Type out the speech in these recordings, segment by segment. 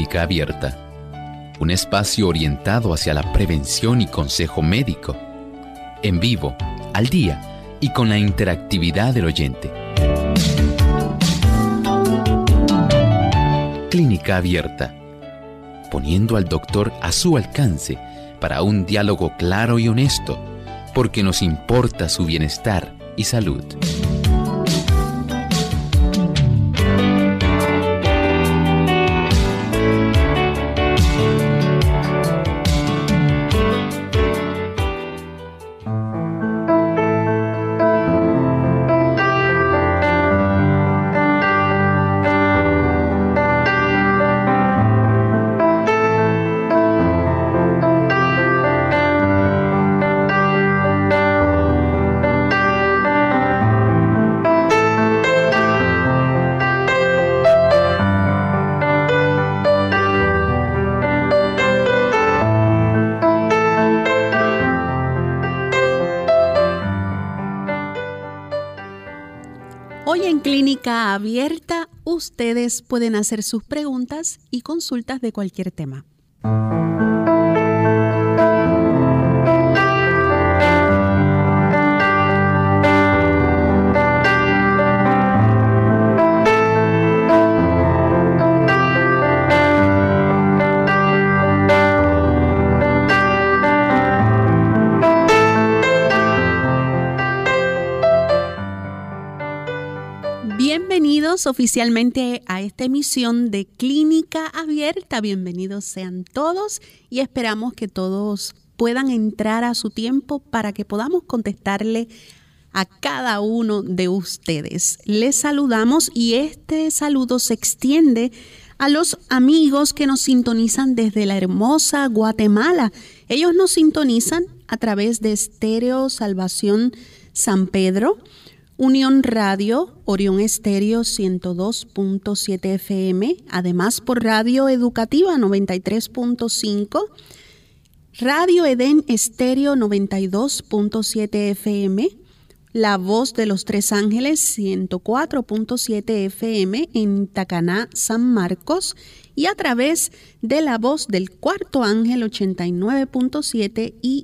Clínica Abierta, un espacio orientado hacia la prevención y consejo médico, en vivo, al día y con la interactividad del oyente. Clínica Abierta, poniendo al doctor a su alcance para un diálogo claro y honesto, porque nos importa su bienestar y salud. Hoy en Clínica Abierta, ustedes pueden hacer sus preguntas y consultas de cualquier tema. Bienvenidos oficialmente a esta emisión de Clínica Abierta. Bienvenidos sean todos y esperamos que todos puedan entrar a su tiempo para que podamos contestarle a cada uno de ustedes. Les saludamos y este saludo se extiende a los amigos que nos sintonizan desde la hermosa Guatemala. Ellos nos sintonizan a través de Estéreo Salvación San Pedro, Unión Radio, Orión Estéreo 102.7 FM, además por Radio Educativa 93.5, Radio Edén Estéreo 92.7 FM, La Voz de los Tres Ángeles 104.7 FM en Tacaná, San Marcos, y a través de La Voz del Cuarto Ángel 89.7 y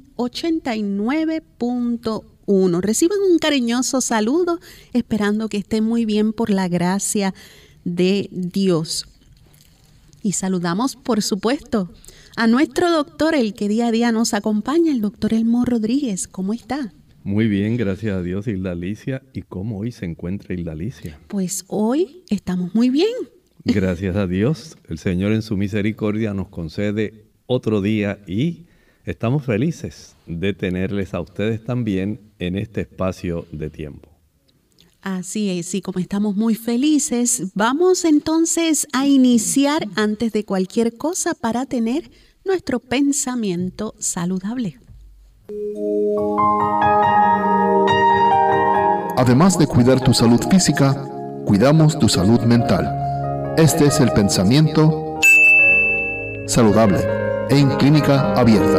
89.1. Reciban un cariñoso saludo, esperando que estén muy bien por la gracia de Dios. Y saludamos, por supuesto, a nuestro doctor, el que día a día nos acompaña, el doctor Elmo Rodríguez. ¿Cómo está? Muy bien, gracias a Dios, Hilda Alicia. ¿Y cómo hoy se encuentra Hilda Alicia? Pues hoy estamos muy bien. Gracias a Dios, el Señor en su misericordia nos concede otro día y estamos felices de tenerles a ustedes también en este espacio de tiempo. Así es, y como estamos muy felices, vamos entonces a iniciar antes de cualquier cosa para tener nuestro pensamiento saludable. Además de cuidar tu salud física, cuidamos tu salud mental. Este es el pensamiento saludable en Clínica Abierta.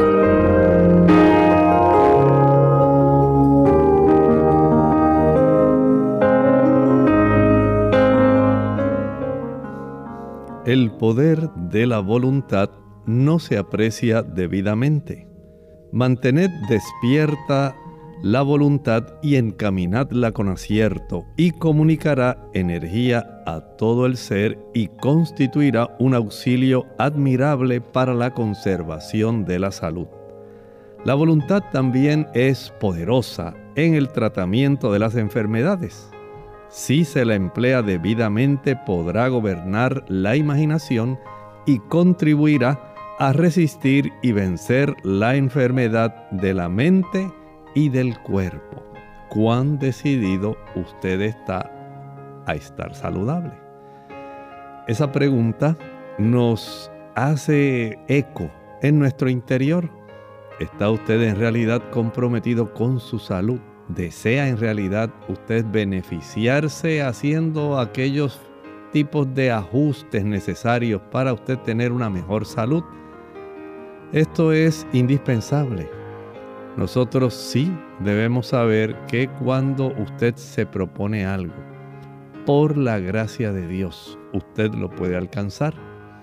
El poder de la voluntad no se aprecia debidamente. Mantened despierta la voluntad y encaminadla con acierto, y comunicará energía a todo el ser y constituirá un auxilio admirable para la conservación de la salud. La voluntad también es poderosa en el tratamiento de las enfermedades. Si se la emplea debidamente, podrá gobernar la imaginación y contribuirá a resistir y vencer la enfermedad de la mente y del cuerpo. ¿Cuán decidido usted está a estar saludable? Esa pregunta nos hace eco en nuestro interior. ¿Está usted en realidad comprometido con su salud? ¿Desea en realidad usted beneficiarse haciendo aquellos tipos de ajustes necesarios para usted tener una mejor salud? Esto es indispensable. Nosotros sí debemos saber que cuando usted se propone algo, por la gracia de Dios, usted lo puede alcanzar.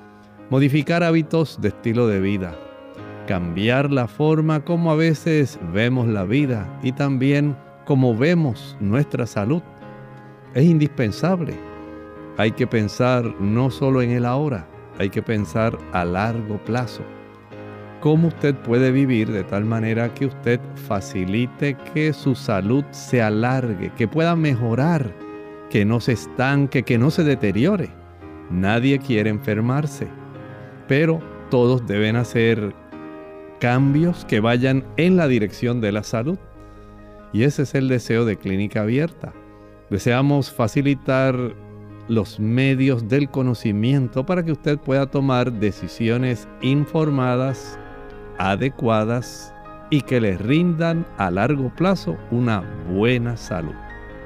Modificar hábitos de estilo de vida, cambiar la forma como a veces vemos la vida y también como vemos nuestra salud. Es indispensable. Hay que pensar no solo en el ahora, hay que pensar a largo plazo. ¿Cómo usted puede vivir de tal manera que usted facilite que su salud se alargue, que pueda mejorar, que no se estanque, que no se deteriore? Nadie quiere enfermarse, pero todos deben hacer cambios que vayan en la dirección de la salud. Y ese es el deseo de Clínica Abierta. Deseamos facilitar los medios del conocimiento para que usted pueda tomar decisiones informadas, adecuadas y que le rindan a largo plazo una buena salud.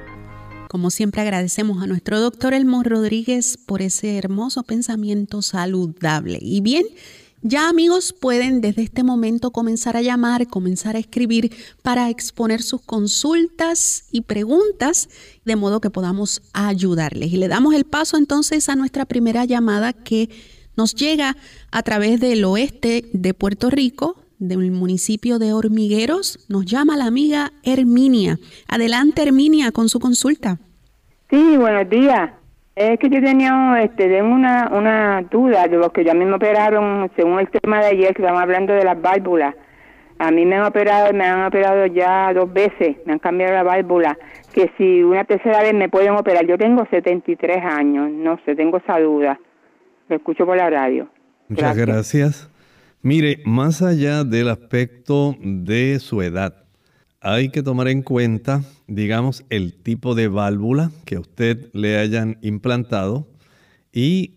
Como siempre agradecemos a nuestro doctor Elmo Rodríguez por ese hermoso pensamiento saludable. Y bien, ya amigos pueden desde este momento comenzar a llamar, comenzar a escribir para exponer sus consultas y preguntas de modo que podamos ayudarles. Y le damos el paso entonces a nuestra primera llamada que nos llega a través del oeste de Puerto Rico, del municipio de Hormigueros. Nos llama la amiga Herminia. Adelante, Herminia, con su consulta. Sí, buenos días. Es que yo tengo una duda de los que ya me operaron, según el tema de ayer, que estamos hablando de las válvulas. A mí me han operado ya 2 veces, me han cambiado la válvula, que si una tercera vez me pueden operar. Yo tengo 73 años, no sé, tengo esa duda. Lo escucho por la radio. Muchas gracias. Mire, más allá del aspecto de su edad, hay que tomar en cuenta, digamos, el tipo de válvula que a usted le hayan implantado y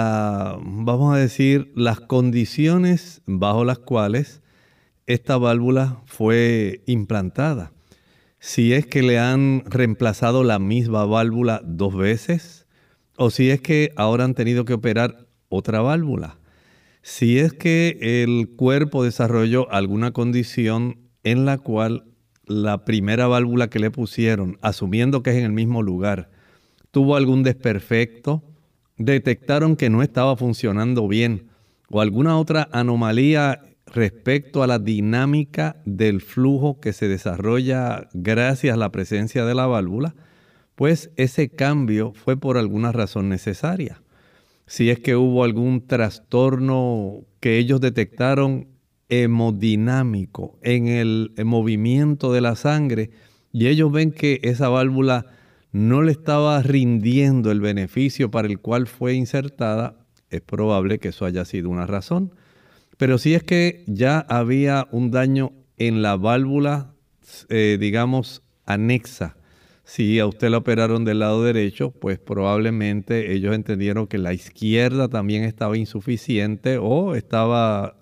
vamos a decir, las condiciones bajo las cuales esta válvula fue implantada. Si es que le han reemplazado la misma válvula 2 veces o si es que ahora han tenido que operar otra válvula. Si es que el cuerpo desarrolló alguna condición en la cual la primera válvula que le pusieron, asumiendo que es en el mismo lugar, tuvo algún desperfecto, detectaron que no estaba funcionando bien o alguna otra anomalía respecto a la dinámica del flujo que se desarrolla gracias a la presencia de la válvula, pues ese cambio fue por alguna razón necesaria. Si es que hubo algún trastorno que ellos detectaron hemodinámico en el movimiento de la sangre y ellos ven que esa válvula no le estaba rindiendo el beneficio para el cual fue insertada, es probable que eso haya sido una razón. Pero si es que ya había un daño en la válvula, digamos, anexa, si a usted la operaron del lado derecho, pues probablemente ellos entendieron que la izquierda también estaba insuficiente o estaba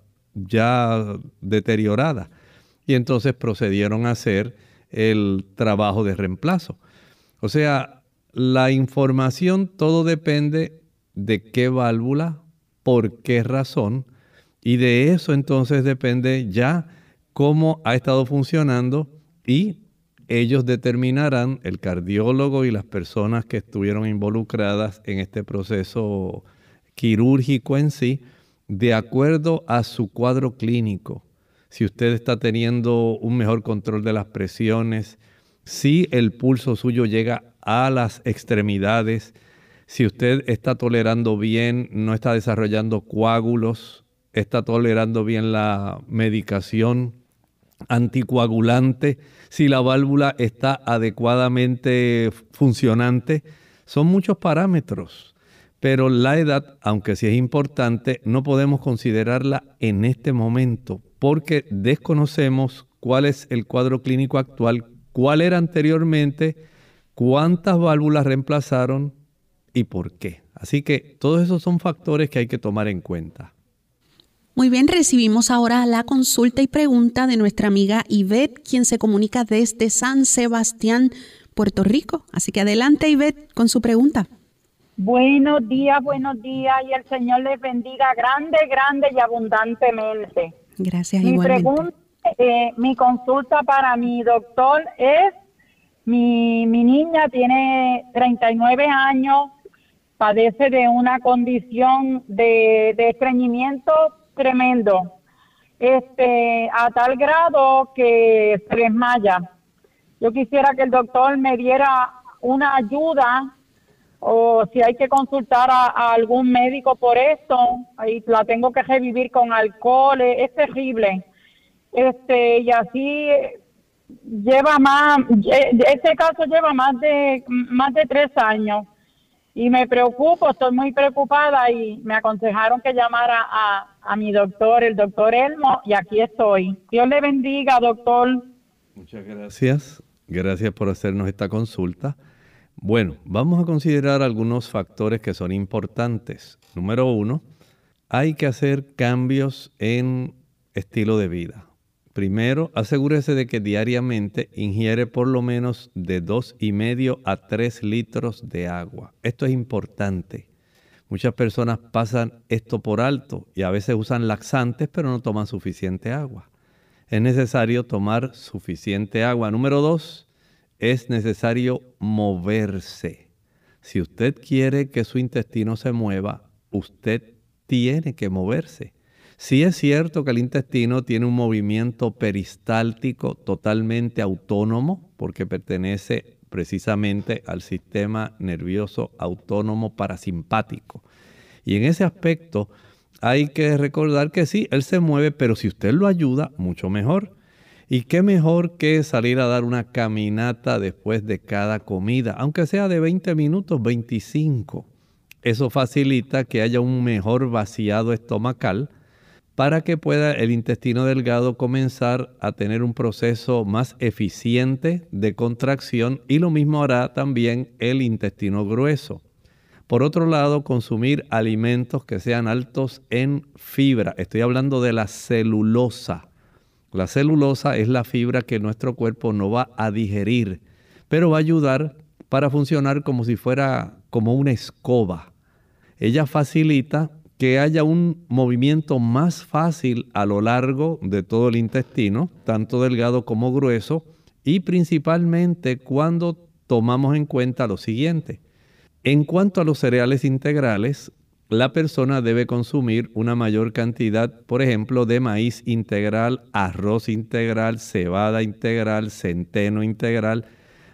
ya deteriorada. Y entonces procedieron a hacer el trabajo de reemplazo. O sea, la información, todo depende de qué válvula, por qué razón, y de eso entonces depende ya cómo ha estado funcionando y ellos determinarán, el cardiólogo y las personas que estuvieron involucradas en este proceso quirúrgico en sí, de acuerdo a su cuadro clínico. Si usted está teniendo un mejor control de las presiones, si el pulso suyo llega a las extremidades, si usted está tolerando bien, no está desarrollando coágulos, está tolerando bien la medicación anticoagulante, si la válvula está adecuadamente funcionante, son muchos parámetros. Pero la edad, aunque sí es importante, no podemos considerarla en este momento porque desconocemos cuál es el cuadro clínico actual, cuál era anteriormente, cuántas válvulas reemplazaron y por qué. Así que todos esos son factores que hay que tomar en cuenta. Muy bien, recibimos ahora la consulta y pregunta de nuestra amiga Ivette, quien se comunica desde San Sebastián, Puerto Rico. Así que adelante, Ivette, con su pregunta. Buenos días, y el Señor les bendiga grande y abundantemente. Gracias, igualmente. Mi consulta para mi doctor es, mi niña tiene 39 años, padece de una condición de estreñimiento tremendo, a tal grado que se desmaya. Yo quisiera que el doctor me diera una ayuda, o si hay que consultar a algún médico por esto, y la tengo que revivir con alcohol, es terrible. Y así este caso lleva más de 3 años. Y me preocupo, estoy muy preocupada y me aconsejaron que llamara a mi doctor, el doctor Elmo, y aquí estoy. Dios le bendiga, doctor. Muchas gracias. Gracias por hacernos esta consulta. Bueno, vamos a considerar algunos factores que son importantes. Número 1, hay que hacer cambios en estilo de vida. Primero, asegúrese de que diariamente ingiere por lo menos de 2,5 a 3 litros de agua. Esto es importante. Muchas personas pasan esto por alto y a veces usan laxantes, pero no toman suficiente agua. Es necesario tomar suficiente agua. Número 2, es necesario moverse. Si usted quiere que su intestino se mueva, usted tiene que moverse. Sí es cierto que el intestino tiene un movimiento peristáltico totalmente autónomo, porque pertenece precisamente al sistema nervioso autónomo parasimpático. Y en ese aspecto hay que recordar que sí, él se mueve, pero si usted lo ayuda, mucho mejor. Y qué mejor que salir a dar una caminata después de cada comida, aunque sea de 20 minutos, 25. Eso facilita que haya un mejor vaciado estomacal para que pueda el intestino delgado comenzar a tener un proceso más eficiente de contracción, y lo mismo hará también el intestino grueso. Por otro lado, consumir alimentos que sean altos en fibra. Estoy hablando de la celulosa. La celulosa es la fibra que nuestro cuerpo no va a digerir, pero va a ayudar para funcionar como si fuera como una escoba. Ella facilita que haya un movimiento más fácil a lo largo de todo el intestino, tanto delgado como grueso, y principalmente cuando tomamos en cuenta lo siguiente. En cuanto a los cereales integrales, la persona debe consumir una mayor cantidad, por ejemplo, de maíz integral, arroz integral, cebada integral, centeno integral.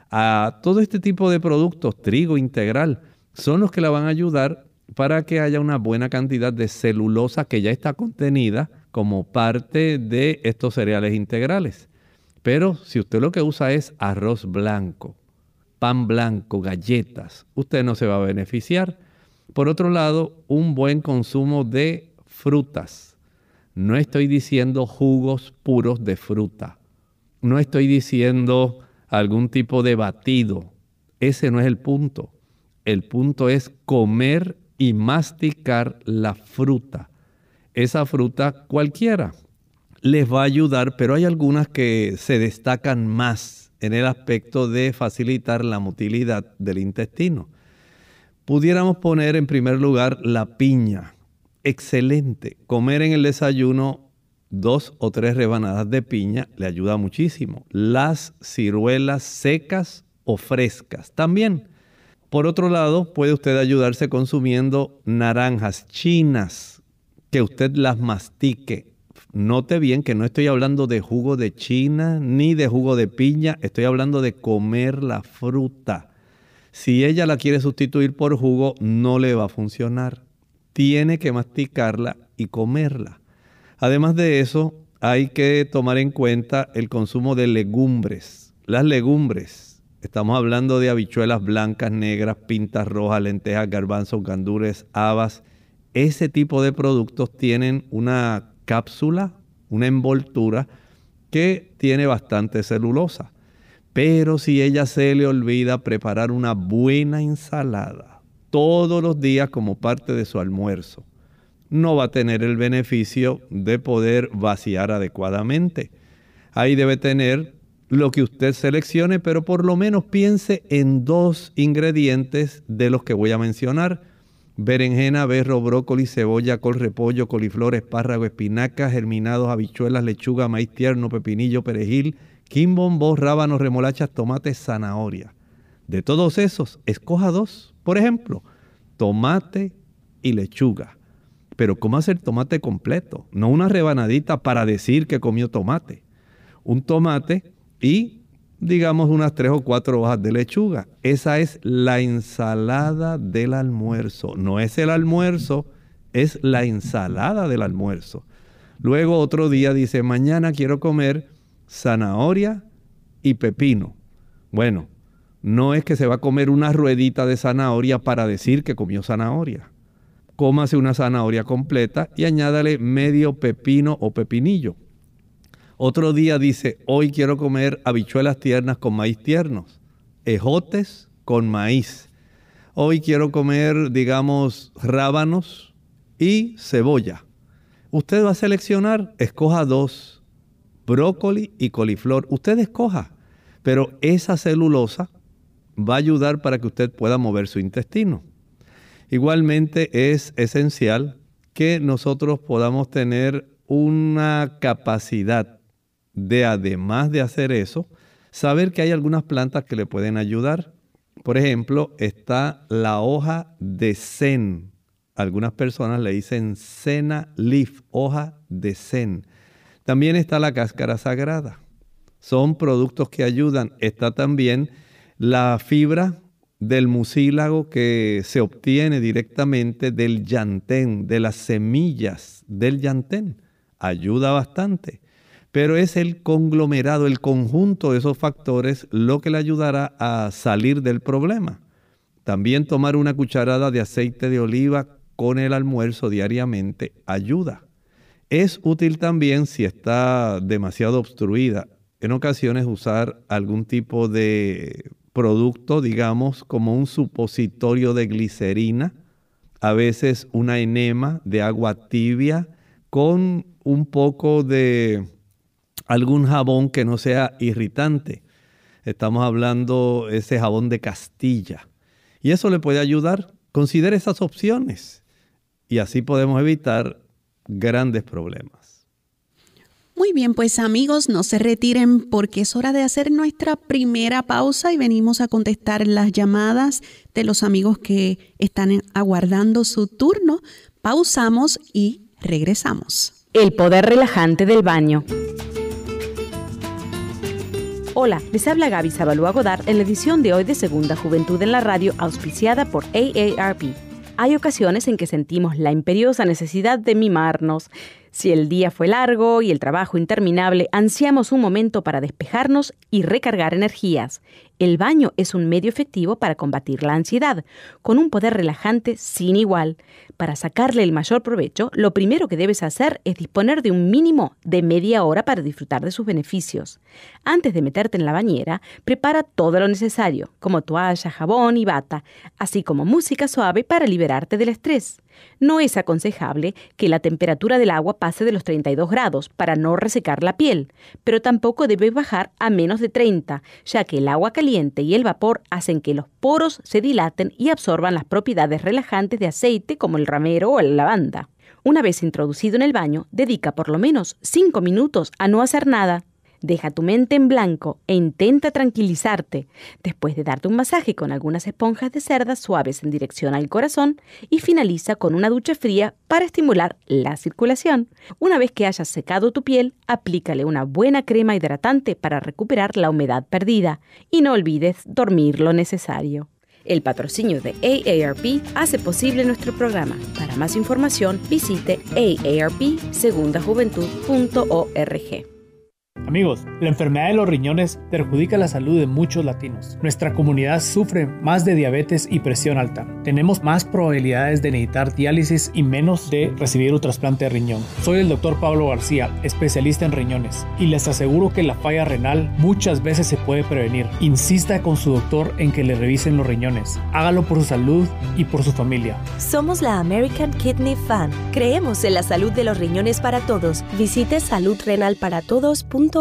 A todo este tipo de productos, trigo integral, son los que la van a ayudar para que haya una buena cantidad de celulosa que ya está contenida como parte de estos cereales integrales. Pero si usted lo que usa es arroz blanco, pan blanco, galletas, usted no se va a beneficiar. Por otro lado, un buen consumo de frutas. No estoy diciendo jugos puros de fruta. No estoy diciendo algún tipo de batido. Ese no es el punto. El punto es comer y masticar la fruta. Esa fruta cualquiera les va a ayudar, pero hay algunas que se destacan más en el aspecto de facilitar la motilidad del intestino. Pudiéramos poner en primer lugar la piña. Excelente. Comer en el desayuno 2 o 3 rebanadas de piña le ayuda muchísimo. Las ciruelas secas o frescas también. Por otro lado, puede usted ayudarse consumiendo naranjas chinas, que usted las mastique. Note bien que no estoy hablando de jugo de china ni de jugo de piña, estoy hablando de comer la fruta. Si ella la quiere sustituir por jugo, no le va a funcionar. Tiene que masticarla y comerla. Además de eso, hay que tomar en cuenta el consumo de legumbres. Las legumbres. Estamos hablando de habichuelas blancas, negras, pintas rojas, lentejas, garbanzos, gandules, habas. Ese tipo de productos tienen una cápsula, una envoltura que tiene bastante celulosa. Pero si ella se le olvida preparar una buena ensalada todos los días como parte de su almuerzo, no va a tener el beneficio de poder vaciar adecuadamente. Ahí debe tener lo que usted seleccione, pero por lo menos piense en 2 ingredientes de los que voy a mencionar: berenjena, berro, brócoli, cebolla, col, repollo, coliflor, espárrago, espinacas, germinados, habichuelas, lechuga, maíz tierno, pepinillo, perejil, quimbombó, rábanos, remolachas, tomates, zanahoria. De todos esos, escoja 2. Por ejemplo, tomate y lechuga. Pero cómase el tomate completo, no una rebanadita para decir que comió tomate. Un tomate y, digamos, unas 3 o 4 hojas de lechuga. Esa es la ensalada del almuerzo. No es el almuerzo, es la ensalada del almuerzo. Luego otro día dice, mañana quiero comer zanahoria y pepino. Bueno, no es que se va a comer una ruedita de zanahoria para decir que comió zanahoria. Cómase una zanahoria completa y añádale medio pepino o pepinillo. Otro día dice, hoy quiero comer habichuelas tiernas con maíz tiernos, ejotes con maíz. Hoy quiero comer, digamos, rábanos y cebolla. Usted va a seleccionar, escoja 2, brócoli y coliflor. Usted escoja, pero esa celulosa va a ayudar para que usted pueda mover su intestino. Igualmente es esencial que nosotros podamos tener una capacidad de, además de hacer eso, saber que hay algunas plantas que le pueden ayudar. Por ejemplo, está la hoja de zen. Algunas personas le dicen senna leaf, hoja de zen. También está la cáscara sagrada. Son productos que ayudan. Está también la fibra del mucílago que se obtiene directamente del llantén, de las semillas del llantén. Ayuda bastante. Pero es el conglomerado, el conjunto de esos factores lo que le ayudará a salir del problema. También tomar una cucharada de aceite de oliva con el almuerzo diariamente ayuda. Es útil también si está demasiado obstruida. En ocasiones usar algún tipo de producto, digamos, como un supositorio de glicerina, a veces una enema de agua tibia con un poco de algún jabón que no sea irritante. Estamos hablando de ese jabón de Castilla. Y eso le puede ayudar. Considere esas opciones y así podemos evitar grandes problemas. Muy bien, pues amigos, no se retiren porque es hora de hacer nuestra primera pausa y venimos a contestar las llamadas de los amigos que están aguardando su turno. Pausamos y regresamos. El poder relajante del baño. Hola, les habla Gaby Zabalúa Godard en la edición de hoy de Segunda Juventud en la Radio, auspiciada por AARP. Hay ocasiones en que sentimos la imperiosa necesidad de mimarnos. Si el día fue largo y el trabajo interminable, ansiamos un momento para despejarnos y recargar energías. El baño es un medio efectivo para combatir la ansiedad, con un poder relajante sin igual. Para sacarle el mayor provecho, lo primero que debes hacer es disponer de un mínimo de media hora para disfrutar de sus beneficios. Antes de meterte en la bañera, prepara todo lo necesario, como toalla, jabón y bata, así como música suave para liberarte del estrés. No es aconsejable que la temperatura del agua pase de los 32 grados para no resecar la piel, pero tampoco debe bajar a menos de 30, ya que el agua caliente y el vapor hacen que los poros se dilaten y absorban las propiedades relajantes de aceite como el ramero o la lavanda. Una vez introducido en el baño, dedica por lo menos 5 minutos a no hacer nada. Deja tu mente en blanco e intenta tranquilizarte. Después de darte un masaje con algunas esponjas de cerda suaves en dirección al corazón y finaliza con una ducha fría para estimular la circulación. Una vez que hayas secado tu piel, aplícale una buena crema hidratante para recuperar la humedad perdida y no olvides dormir lo necesario. El patrocinio de AARP hace posible nuestro programa. Para más información, visite aarpsegundajuventud.org. Amigos, la enfermedad de los riñones perjudica la salud de muchos latinos. Nuestra comunidad sufre más de diabetes y presión alta. Tenemos más probabilidades de necesitar diálisis y menos de recibir un trasplante de riñón. Soy el Dr. Pablo García, especialista en riñones, y les aseguro que la falla renal muchas veces se puede prevenir. Insista con su doctor en que le revisen los riñones. Hágalo por su salud y por su familia. Somos la American Kidney Fund. Creemos en la salud de los riñones para todos. Visite saludrenalparatodos.org.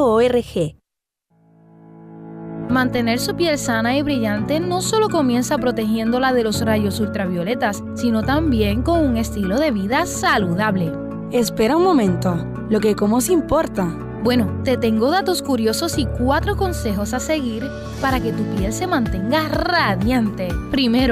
Mantener su piel sana y brillante no solo comienza protegiéndola de los rayos ultravioletas, sino también con un estilo de vida saludable. Espera un momento, lo que como se importa. Bueno, te tengo datos curiosos y 4 consejos a seguir para que tu piel se mantenga radiante. Primero,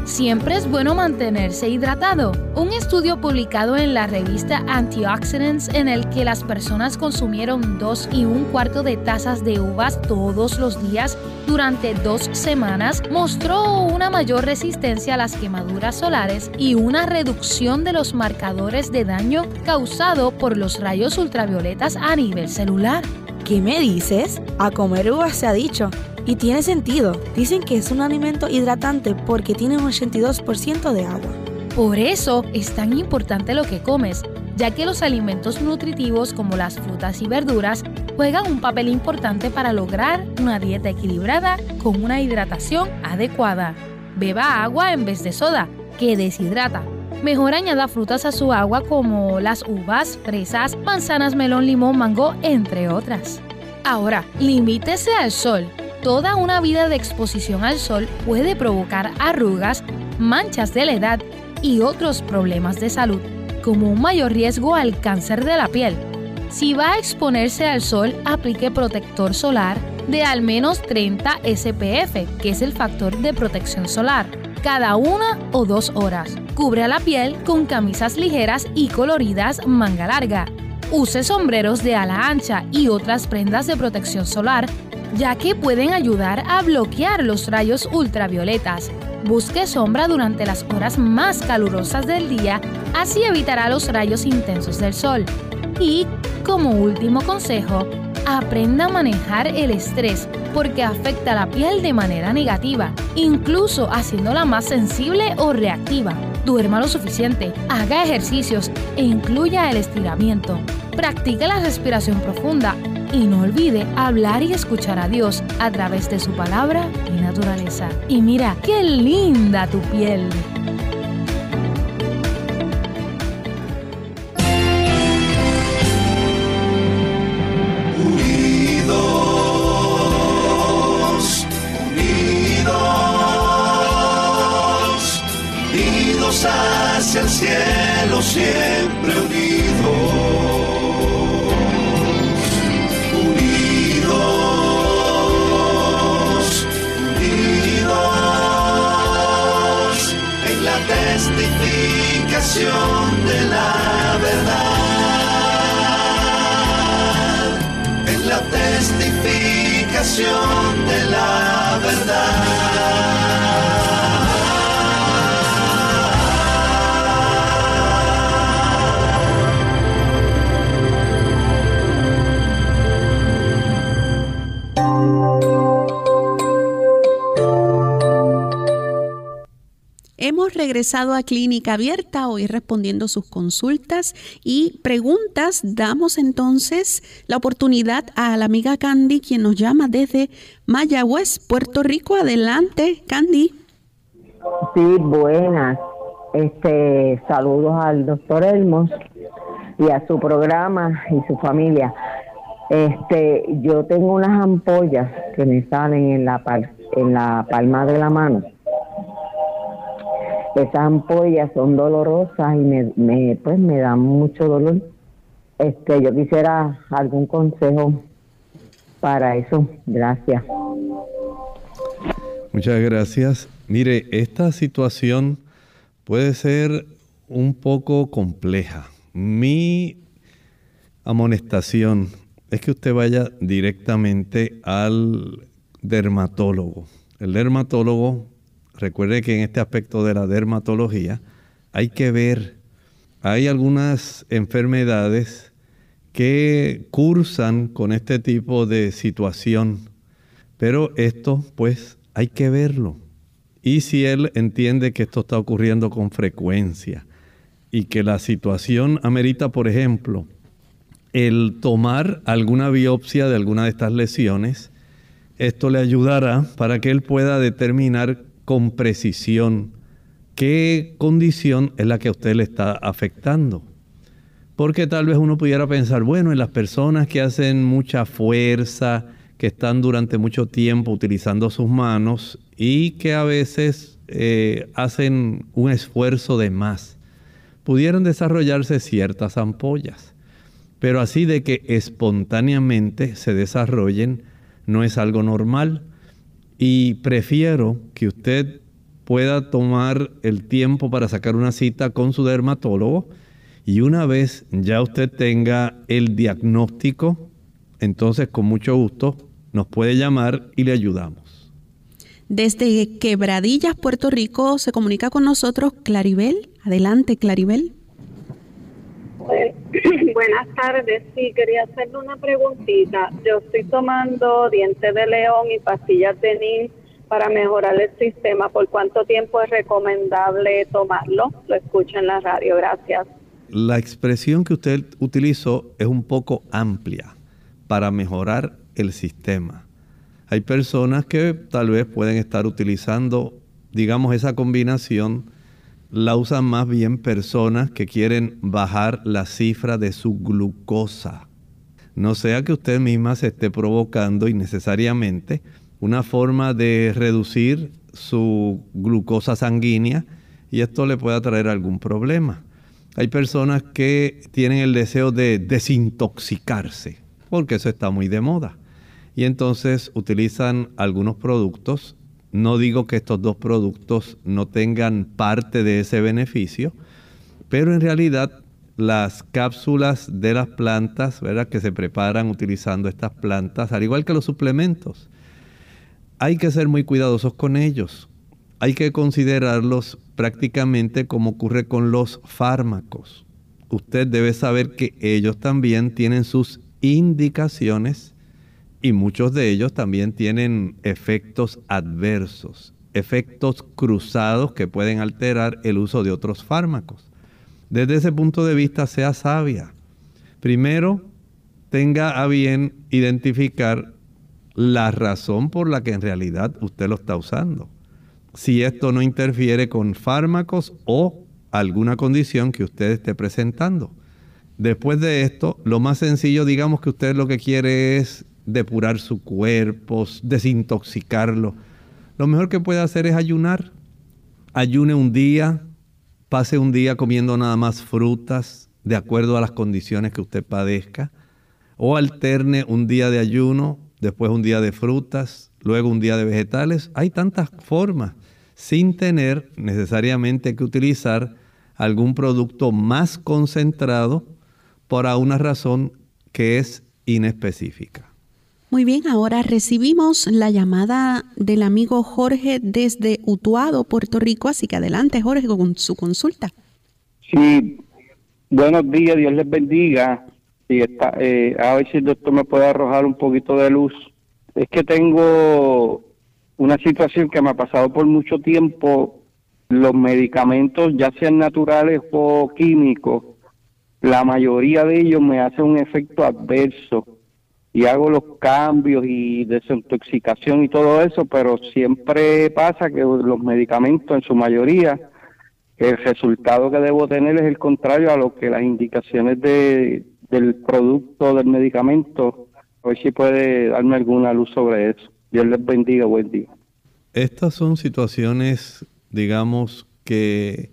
Siempre es bueno mantenerse hidratado. Un estudio publicado en la revista Antioxidants, en el que las personas consumieron 2 1/4 de tazas de uvas todos los días durante 2 semanas, mostró una mayor resistencia a las quemaduras solares y una reducción de los marcadores de daño causado por los rayos ultravioletas a nivel celular. ¿Qué me dices? A comer uvas se ha dicho. Y tiene sentido. Dicen que es un alimento hidratante porque tiene un 82% de agua. Por eso es tan importante lo que comes, ya que los alimentos nutritivos como las frutas y verduras juegan un papel importante para lograr una dieta equilibrada con una hidratación adecuada. Beba agua en vez de soda, que deshidrata. Mejor añada frutas a su agua como las uvas, fresas, manzanas, melón, limón, mango, entre otras. Ahora, limítese al sol. Toda una vida de exposición al sol puede provocar arrugas, manchas de la edad y otros problemas de salud, como un mayor riesgo al cáncer de la piel. Si va a exponerse al sol, aplique protector solar de al menos 30 SPF, que es el factor de protección solar, cada 1 o 2 horas. Cubre la piel con camisas ligeras y coloridas manga larga. Use sombreros de ala ancha y otras prendas de protección solar, ya que pueden ayudar a bloquear los rayos ultravioletas. Busque sombra durante las horas más calurosas del día, así evitará los rayos intensos del sol. Y, como último consejo, aprenda a manejar el estrés, porque afecta a la piel de manera negativa, incluso haciéndola más sensible o reactiva. Duerma lo suficiente, haga ejercicios e incluya el estiramiento. Practique la respiración profunda y no olvide hablar y escuchar a Dios a través de su palabra y naturaleza. Y mira, qué linda tu piel. Unidos hacia el cielo, siempre unidos en la testificación de la verdad, en la testificación de la verdad. Hemos regresado a Clínica Abierta, hoy respondiendo sus consultas y preguntas. Damos entonces la oportunidad a la amiga Candy, quien nos llama desde Mayagüez, Puerto Rico. Adelante, Candy. Sí, buenas. Saludos al doctor Elmos y a su programa y su familia. Yo tengo unas ampollas que me salen en la palma de la mano. Esas ampollas son dolorosas y me dan mucho dolor. Yo quisiera algún consejo para eso. Gracias. Muchas gracias. Mire, esta situación puede ser un poco compleja. Mi amonestación es que usted vaya directamente al dermatólogo. El dermatólogo, recuerde que en este aspecto de la dermatología hay que ver, hay algunas enfermedades que cursan con este tipo de situación, pero esto pues hay que verlo. Y si él entiende que esto está ocurriendo con frecuencia y que la situación amerita, por ejemplo, el tomar alguna biopsia de alguna de estas lesiones, esto le ayudará para que él pueda determinar con precisión qué condición es la que a usted le está afectando. Porque tal vez uno pudiera pensar, bueno, en las personas que hacen mucha fuerza, que están durante mucho tiempo utilizando sus manos y que a veces hacen un esfuerzo de más, pudieran desarrollarse ciertas ampollas. Pero así de que espontáneamente se desarrollen no es algo normal. Y prefiero que usted pueda tomar el tiempo para sacar una cita con su dermatólogo y una vez ya usted tenga el diagnóstico, entonces con mucho gusto nos puede llamar y le ayudamos. Desde Quebradillas, Puerto Rico, se comunica con nosotros Claribel. Adelante, Claribel. Buenas tardes, sí, quería hacerle una preguntita. Yo estoy tomando diente de león y pastillas de NIM para mejorar el sistema. ¿Por cuánto tiempo es recomendable tomarlo? Lo escucho en la radio, gracias. La expresión que usted utilizó es un poco amplia para mejorar el sistema. Hay personas que tal vez pueden estar utilizando, digamos, esa combinación. La usan más bien personas que quieren bajar la cifra de su glucosa. No sea que usted misma se esté provocando innecesariamente una forma de reducir su glucosa sanguínea y esto le pueda traer algún problema. Hay personas que tienen el deseo de desintoxicarse, porque eso está muy de moda. Y entonces utilizan algunos productos. No digo que estos dos productos no tengan parte de ese beneficio, pero en realidad las cápsulas de las plantas, ¿verdad?, que se preparan utilizando estas plantas, al igual que los suplementos, hay que ser muy cuidadosos con ellos. Hay que considerarlos prácticamente como ocurre con los fármacos. Usted debe saber que ellos también tienen sus indicaciones y muchos de ellos también tienen efectos adversos, efectos cruzados que pueden alterar el uso de otros fármacos. Desde ese punto de vista, sea sabia. Primero, tenga a bien identificar la razón por la que en realidad usted lo está usando. Si esto no interfiere con fármacos o alguna condición que usted esté presentando. Después de esto, lo más sencillo, digamos que usted lo que quiere es depurar su cuerpo, desintoxicarlo. Lo mejor que puede hacer es ayunar. Ayune un día, pase un día comiendo nada más frutas de acuerdo a las condiciones que usted padezca. O alterne un día de ayuno, después un día de frutas, luego un día de vegetales. Hay tantas formas sin tener necesariamente que utilizar algún producto más concentrado por una razón que es inespecífica. Muy bien, ahora recibimos la llamada del amigo Jorge desde Utuado, Puerto Rico, así que adelante, Jorge, con su consulta. Sí, buenos días, Dios les bendiga. Sí, a ver si el doctor me puede arrojar un poquito de luz. Es que tengo una situación que me ha pasado por mucho tiempo. Los medicamentos, ya sean naturales o químicos, la mayoría de ellos me hacen un efecto adverso. Y hago los cambios y desintoxicación y todo eso, pero siempre pasa que los medicamentos en su mayoría, el resultado que debo tener es el contrario a lo que las indicaciones del producto, del medicamento. A ver si puede darme alguna luz sobre eso. Dios les bendiga, buen día. Estas son situaciones, digamos, que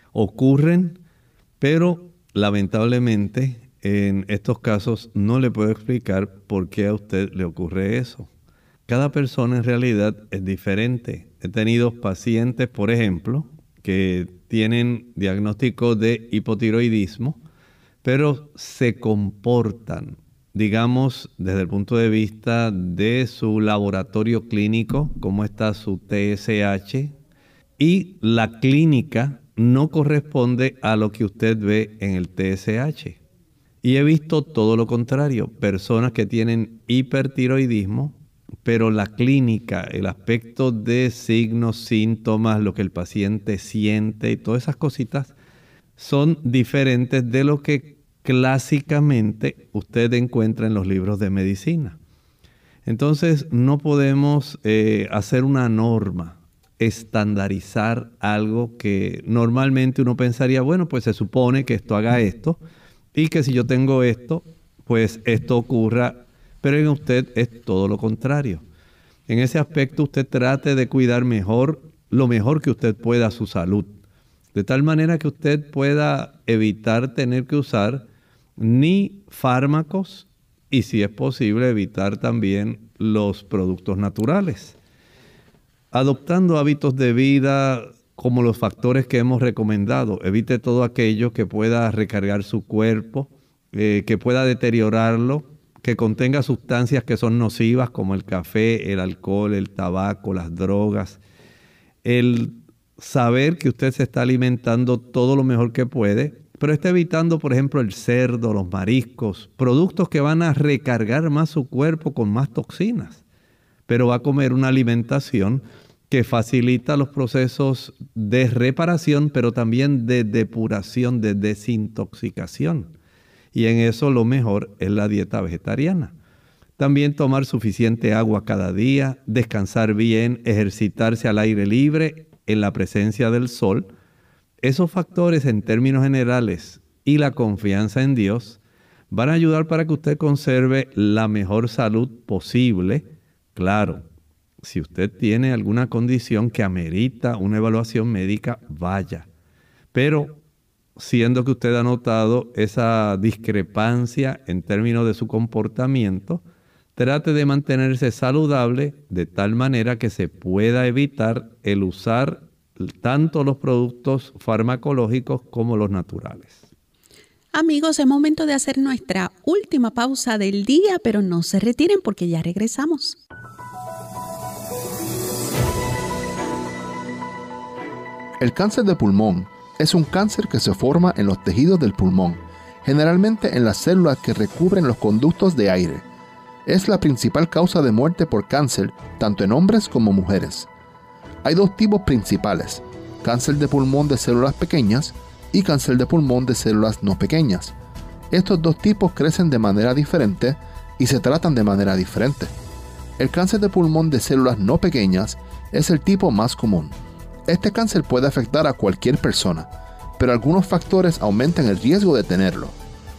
ocurren, pero lamentablemente en estos casos no le puedo explicar por qué a usted le ocurre eso. Cada persona en realidad es diferente. He tenido pacientes, por ejemplo, que tienen diagnóstico de hipotiroidismo, pero se comportan, digamos, desde el punto de vista de su laboratorio clínico, cómo está su TSH, y la clínica no corresponde a lo que usted ve en el TSH. Y he visto todo lo contrario, personas que tienen hipertiroidismo, pero la clínica, el aspecto de signos, síntomas, lo que el paciente siente y todas esas cositas son diferentes de lo que clásicamente usted encuentra en los libros de medicina. Entonces no podemos hacer una norma, estandarizar algo que normalmente uno pensaría, bueno, pues se supone que esto haga esto, y que si yo tengo esto, pues esto ocurra, pero en usted es todo lo contrario. En ese aspecto usted trate de cuidar mejor, lo mejor que usted pueda su salud, de tal manera que usted pueda evitar tener que usar ni fármacos y si es posible evitar también los productos naturales. adoptando hábitos de vida como los factores que hemos recomendado. Evite todo aquello que pueda recargar su cuerpo, que pueda deteriorarlo, que contenga sustancias que son nocivas como el café, el alcohol, el tabaco, las drogas. El saber que usted se está alimentando todo lo mejor que puede, pero está evitando, por ejemplo, el cerdo, los mariscos, productos que van a recargar más su cuerpo con más toxinas. Pero va a comer una alimentación que facilita los procesos de reparación, pero también de depuración, de desintoxicación. Y en eso lo mejor es la dieta vegetariana. También tomar suficiente agua cada día, descansar bien, ejercitarse al aire libre, en la presencia del sol. Esos factores en términos generales y la confianza en Dios van a ayudar para que usted conserve la mejor salud posible. Claro, si usted tiene alguna condición que amerita una evaluación médica, vaya. Pero siendo que usted ha notado esa discrepancia en términos de su comportamiento, trate de mantenerse saludable de tal manera que se pueda evitar el usar tanto los productos farmacológicos como los naturales. Amigos, es momento de hacer nuestra última pausa del día, pero no se retiren porque ya regresamos. El cáncer de pulmón es un cáncer que se forma en los tejidos del pulmón, generalmente en las células que recubren los conductos de aire. Es la principal causa de muerte por cáncer, tanto en hombres como mujeres. Hay dos tipos principales: cáncer de pulmón de células pequeñas y cáncer de pulmón de células no pequeñas. Estos dos tipos crecen de manera diferente y se tratan de manera diferente. El cáncer de pulmón de células no pequeñas es el tipo más común. Este cáncer puede afectar a cualquier persona, pero algunos factores aumentan el riesgo de tenerlo.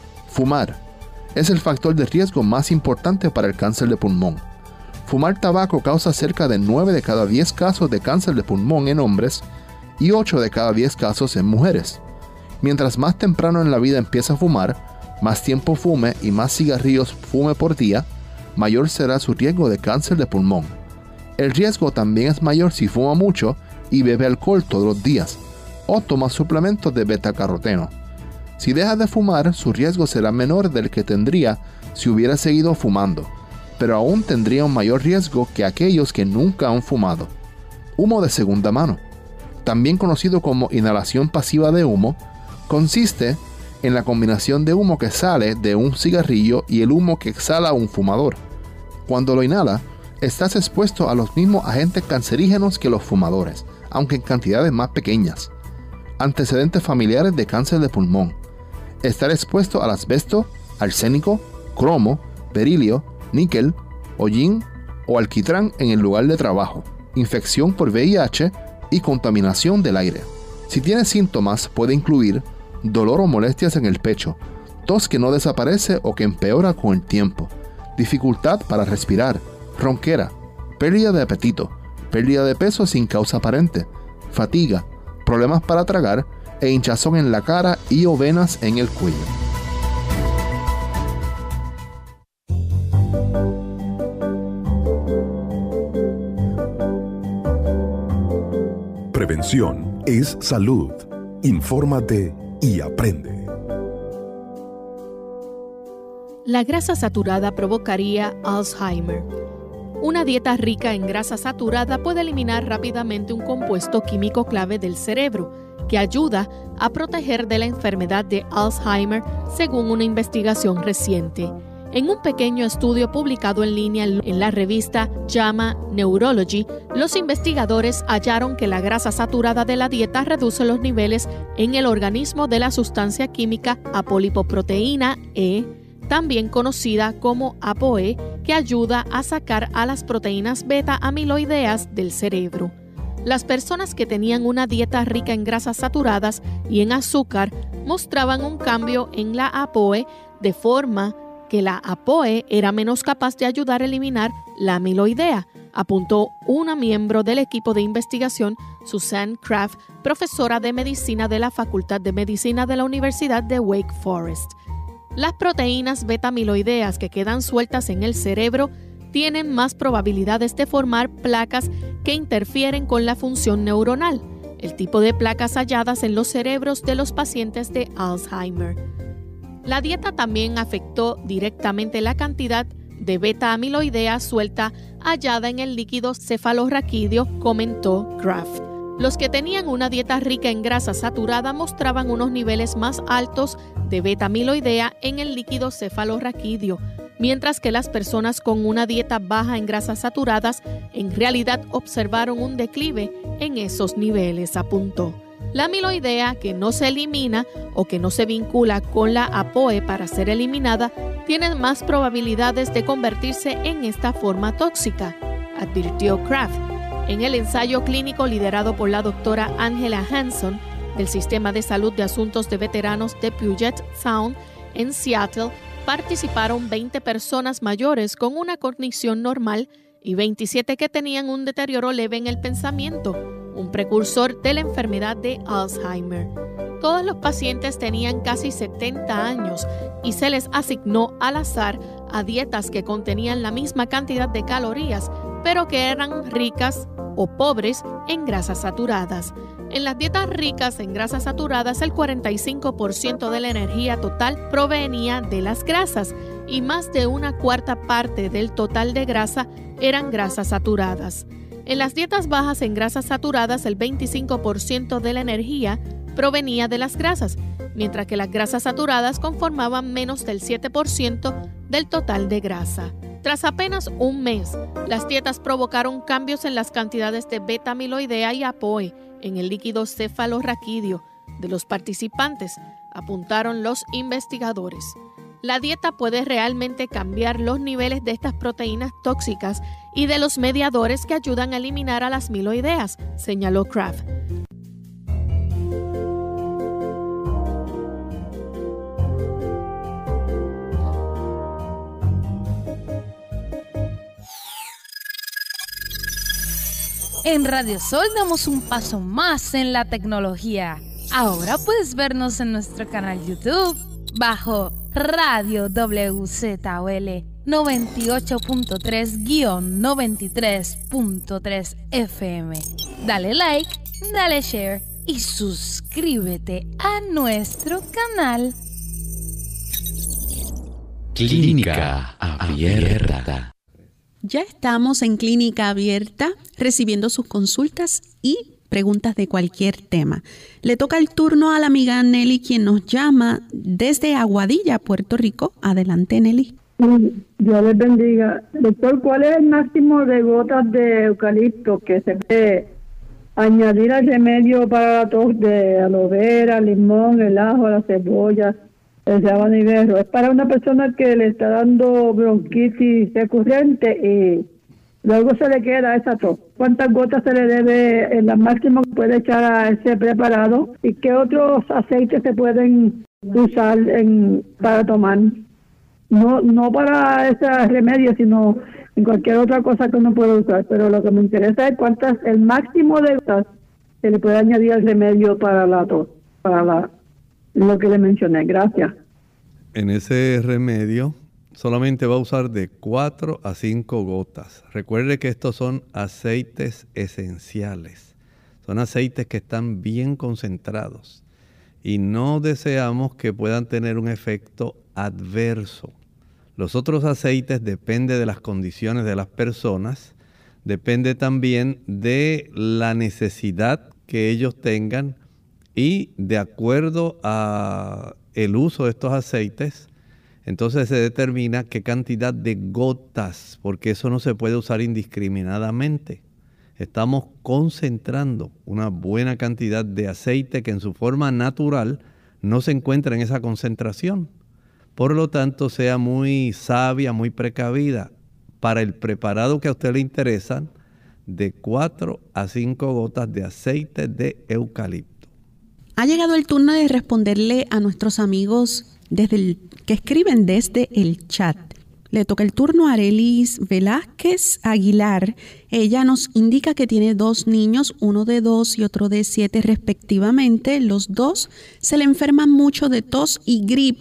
Fumar es el factor de riesgo más importante para el cáncer de pulmón. Fumar tabaco causa cerca de 9 de cada 10 casos de cáncer de pulmón en hombres y 8 de cada 10 casos en mujeres. Mientras más temprano en la vida empieza a fumar, más tiempo fume y más cigarrillos fume por día, mayor será su riesgo de cáncer de pulmón. El riesgo también es mayor si fuma mucho y bebe alcohol todos los días, o toma suplementos de betacaroteno. Si deja de fumar, su riesgo será menor del que tendría si hubiera seguido fumando, pero aún tendría un mayor riesgo que aquellos que nunca han fumado. Humo de segunda mano, también conocido como inhalación pasiva de humo, consiste en la combinación de humo que sale de un cigarrillo y el humo que exhala un fumador. Cuando lo inhala, estás expuesto a los mismos agentes cancerígenos que los fumadores, aunque en cantidades más pequeñas. Antecedentes familiares de cáncer de pulmón: estar expuesto al asbesto, arsénico, cromo, berilio, níquel, hollín o alquitrán en el lugar de trabajo, infección por VIH y contaminación del aire. Si tiene síntomas, puede incluir dolor o molestias en el pecho, tos que no desaparece o que empeora con el tiempo, dificultad para respirar, ronquera, pérdida de apetito, pérdida de peso sin causa aparente, fatiga, problemas para tragar e hinchazón en la cara y o venas en el cuello. Prevención es salud. Infórmate y aprende. La grasa saturada provocaría Alzheimer. Una dieta rica en grasa saturada puede eliminar rápidamente un compuesto químico clave del cerebro que ayuda a proteger de la enfermedad de Alzheimer, según una investigación reciente. En un pequeño estudio publicado en línea en la revista JAMA Neurology, los investigadores hallaron que la grasa saturada de la dieta reduce los niveles en el organismo de la sustancia química apolipoproteína E, también conocida como ApoE, que ayuda a sacar a las proteínas beta-amiloideas del cerebro. Las personas que tenían una dieta rica en grasas saturadas y en azúcar mostraban un cambio en la ApoE, de forma que la ApoE era menos capaz de ayudar a eliminar la amiloidea, apuntó una miembro del equipo de investigación, Suzanne Kraft, profesora de medicina de la Facultad de Medicina de la Universidad de Wake Forest. Las proteínas beta-amiloideas que quedan sueltas en el cerebro tienen más probabilidades de formar placas que interfieren con la función neuronal, el tipo de placas halladas en los cerebros de los pacientes de Alzheimer. La dieta también afectó directamente la cantidad de beta-amiloidea suelta hallada en el líquido cefalorraquídeo, comentó Kraft. Los que tenían una dieta rica en grasa saturada mostraban unos niveles más altos de beta-amiloidea en el líquido cefalorraquídeo, mientras que las personas con una dieta baja en grasas saturadas en realidad observaron un declive en esos niveles, apuntó. La amiloidea, que no se elimina o que no se vincula con la APOE para ser eliminada, tiene más probabilidades de convertirse en esta forma tóxica, advirtió Kraft. En el ensayo clínico liderado por la doctora Angela Hanson del Sistema de Salud de Asuntos de Veteranos de Puget Sound en Seattle, participaron 20 personas mayores con una cognición normal y 27 que tenían un deterioro leve en el pensamiento, un precursor de la enfermedad de Alzheimer. Todos los pacientes tenían casi 70 años y se les asignó al azar a dietas que contenían la misma cantidad de calorías, pero que eran ricas o pobres en grasas saturadas. En las dietas ricas en grasas saturadas, el 45% de la energía total provenía de las grasas y más de una cuarta parte del total de grasa eran grasas saturadas. En las dietas bajas en grasas saturadas, el 25% de la energía provenía de las grasas, mientras que las grasas saturadas conformaban menos del 7% del total de grasa. Tras apenas un mes, las dietas provocaron cambios en las cantidades de beta-amiloidea y APOE en el líquido cefalorraquídeo de los participantes, apuntaron los investigadores. La dieta puede realmente cambiar los niveles de estas proteínas tóxicas y de los mediadores que ayudan a eliminar a las amiloideas, señaló Kraft. En Radio Sol damos un paso más en la tecnología. Ahora puedes vernos en nuestro canal YouTube bajo Radio WZOL 98.3-93.3 FM. Dale like, dale share y suscríbete a nuestro canal. Clínica Abierta. Ya estamos en Clínica Abierta recibiendo sus consultas y preguntas de cualquier tema. Le toca el turno a la amiga Nelly, quien nos llama desde Aguadilla, Puerto Rico. Adelante, Nelly. Dios les bendiga. Doctor, ¿cuál es el máximo de gotas de eucalipto que se puede añadir al remedio para la tos de aloe vera, limón, el ajo, la cebolla, el sábano y berro? Es para una persona que le está dando bronquitis recurrente y luego se le queda esa tos. ¿Cuántas gotas se le debe, en la máxima que puede echar a ese preparado? ¿Y qué otros aceites se pueden usar para tomar? No para ese remedio, sino en cualquier otra cosa que uno pueda usar. Pero lo que me interesa es el máximo de gotas se le puede añadir al remedio para la tos, lo que le mencioné. Gracias. En ese remedio solamente va a usar de 4 a 5 gotas. Recuerde que estos son aceites esenciales. Son aceites que están bien concentrados y no deseamos que puedan tener un efecto adverso. Los otros aceites depende de las condiciones de las personas, depende también de la necesidad que ellos tengan y de acuerdo a el uso de estos aceites, entonces se determina qué cantidad de gotas, porque eso no se puede usar indiscriminadamente. Estamos concentrando una buena cantidad de aceite que en su forma natural no se encuentra en esa concentración. Por lo tanto, sea muy sabia, muy precavida. Para el preparado que a usted le interesan, de 4 a 5 gotas de aceite de eucalipto. Ha llegado el turno de responderle a nuestros amigos que escriben desde el chat. Le toca el turno a Arelis Velázquez Aguilar. Ella nos indica que tiene 2 niños, uno de 2 y otro de 7 respectivamente. Los 2 se le enferman mucho de tos y gripe.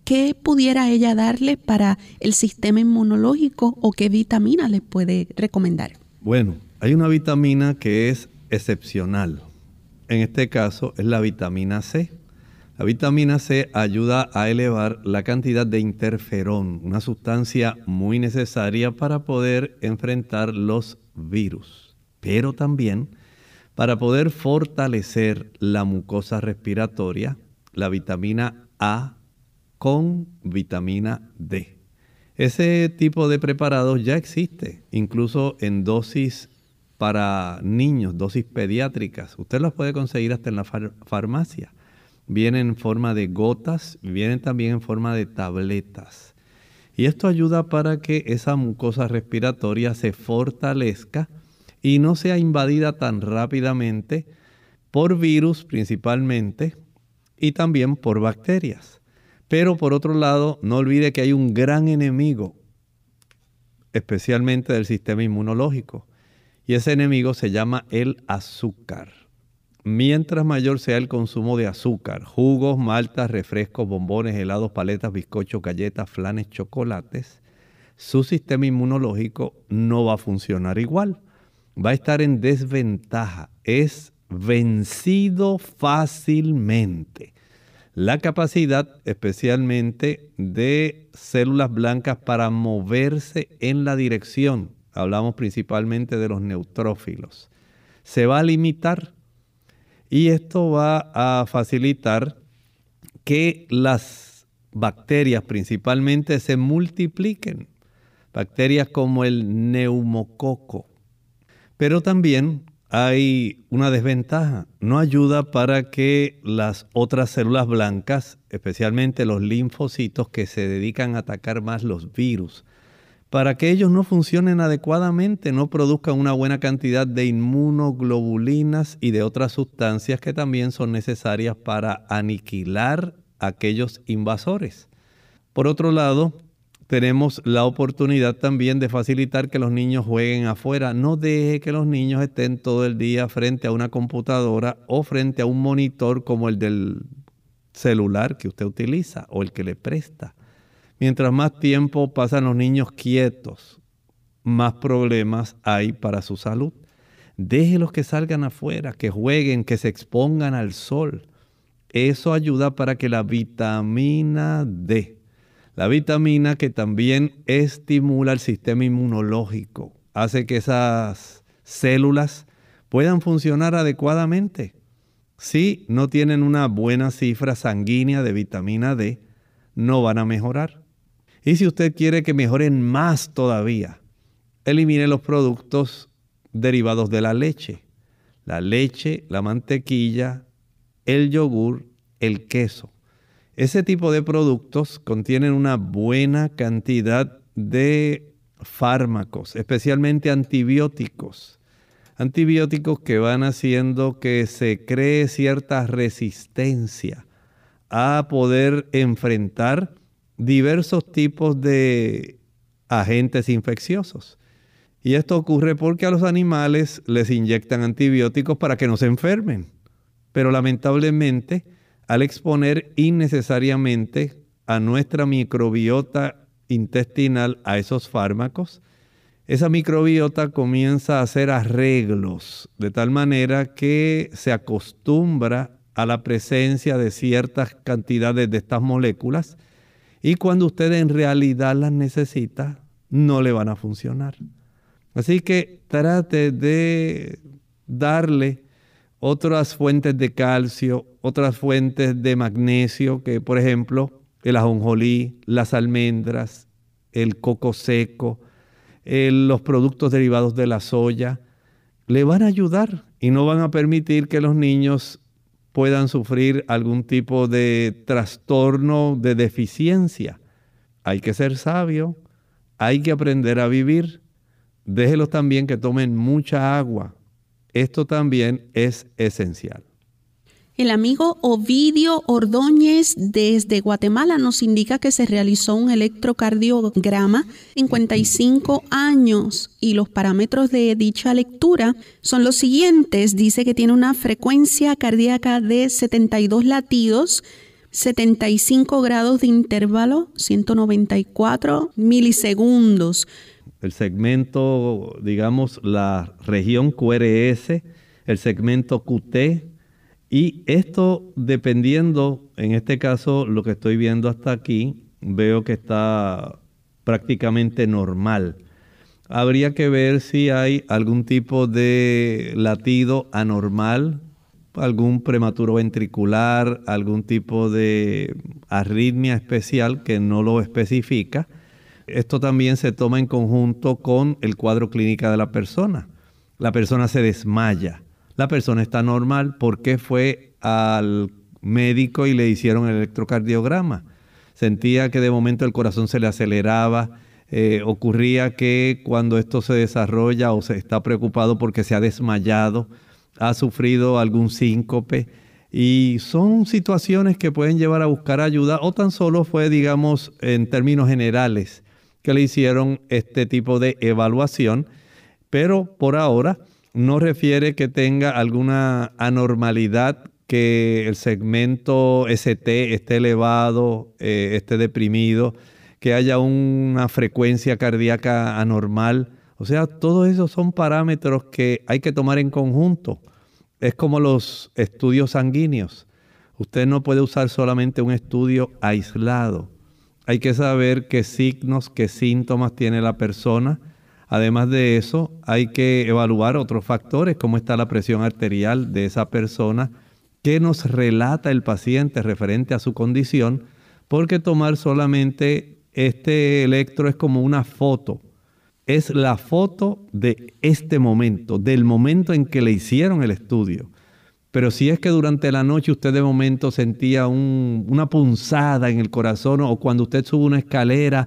¿qué pudiera ella darle para el sistema inmunológico o qué vitamina le puede recomendar? Bueno, hay una vitamina que es excepcional. En este caso es la vitamina C. La vitamina C ayuda a elevar la cantidad de interferón, una sustancia muy necesaria para poder enfrentar los virus, pero también para poder fortalecer la mucosa respiratoria, la vitamina A con vitamina D. Ese tipo de preparados ya existe, incluso en dosis para niños, dosis pediátricas. Usted las puede conseguir hasta en la farmacia. Vienen en forma de gotas, vienen también en forma de tabletas. Y esto ayuda para que esa mucosa respiratoria se fortalezca y no sea invadida tan rápidamente por virus principalmente y también por bacterias. Pero por otro lado, no olvide que hay un gran enemigo, especialmente del sistema inmunológico. Y ese enemigo se llama el azúcar. Mientras mayor sea el consumo de azúcar, jugos, maltas, refrescos, bombones, helados, paletas, bizcochos, galletas, flanes, chocolates, su sistema inmunológico no va a funcionar igual. Va a estar en desventaja. Es vencido fácilmente. La capacidad especialmente de células blancas para moverse en la dirección, hablamos principalmente de los neutrófilos, se va a limitar. Y esto va a facilitar que las bacterias principalmente se multipliquen. Bacterias como el neumococo. Pero también hay una desventaja. No ayuda para que las otras células blancas, especialmente los linfocitos que se dedican a atacar más los virus, para que ellos no funcionen adecuadamente, no produzcan una buena cantidad de inmunoglobulinas y de otras sustancias que también son necesarias para aniquilar a aquellos invasores. Por otro lado, tenemos la oportunidad también de facilitar que los niños jueguen afuera. No deje que los niños estén todo el día frente a una computadora o frente a un monitor como el del celular que usted utiliza o el que le presta. Mientras más tiempo pasan los niños quietos, más problemas hay para su salud. Déjelos que salgan afuera, que jueguen, que se expongan al sol. Eso ayuda para que la vitamina D, la vitamina que también estimula el sistema inmunológico, hace que esas células puedan funcionar adecuadamente. Si no tienen una buena cifra sanguínea de vitamina D, no van a mejorar. Y si usted quiere que mejoren más todavía, elimine los productos derivados de la leche, la mantequilla, el yogur, el queso. Ese tipo de productos contienen una buena cantidad de fármacos, especialmente antibióticos. Antibióticos que van haciendo que se cree cierta resistencia a poder enfrentar diversos tipos de agentes infecciosos. Y esto ocurre porque a los animales les inyectan antibióticos para que no se enfermen. Pero lamentablemente, al exponer innecesariamente a nuestra microbiota intestinal a esos fármacos, esa microbiota comienza a hacer arreglos de tal manera que se acostumbra a la presencia de ciertas cantidades de estas moléculas y cuando usted en realidad las necesita, no le van a funcionar. Así que trate de darle otras fuentes de calcio, otras fuentes de magnesio, que por ejemplo el ajonjolí, las almendras, el coco seco, los productos derivados de la soya, le van a ayudar y no van a permitir que los niños puedan sufrir algún tipo de trastorno de deficiencia. Hay que ser sabio, hay que aprender a vivir. Déjelos también que tomen mucha agua. Esto también es esencial. El amigo Ovidio Ordóñez desde Guatemala nos indica que se realizó un electrocardiograma, 55 años, y los parámetros de dicha lectura son los siguientes. Dice que tiene una frecuencia cardíaca de 72 latidos 75 grados de intervalo, 194 milisegundos. El segmento, digamos, la región QRS, el segmento QT, y esto dependiendo, en este caso lo que estoy viendo hasta aquí, veo que está prácticamente normal. Habría que ver si hay algún tipo de latido anormal, algún prematuro ventricular, algún tipo de arritmia especial que no lo especifica. Esto también se toma en conjunto con el cuadro clínico de la persona. La persona se desmaya. La persona está normal porque fue al médico y le hicieron el electrocardiograma. Sentía que de momento el corazón se le aceleraba. Ocurría que cuando esto se desarrolla o se está preocupado porque se ha desmayado, ha sufrido algún síncope. Y son situaciones que pueden llevar a buscar ayuda, o tan solo fue, digamos, en términos generales, que le hicieron este tipo de evaluación, pero por ahora no refiere que tenga alguna anormalidad, que el segmento ST esté elevado, esté deprimido, que haya una frecuencia cardíaca anormal. O sea, todos esos son parámetros que hay que tomar en conjunto. Es como los estudios sanguíneos. Usted no puede usar solamente un estudio aislado. Hay que saber qué signos, qué síntomas tiene la persona. Además de eso, hay que evaluar otros factores, cómo está la presión arterial de esa persona, qué nos relata el paciente referente a su condición, porque tomar solamente este electro es como una foto. Es la foto de este momento, del momento en que le hicieron el estudio. Pero si es que durante la noche usted de momento sentía una punzada en el corazón, o cuando usted sube una escalera,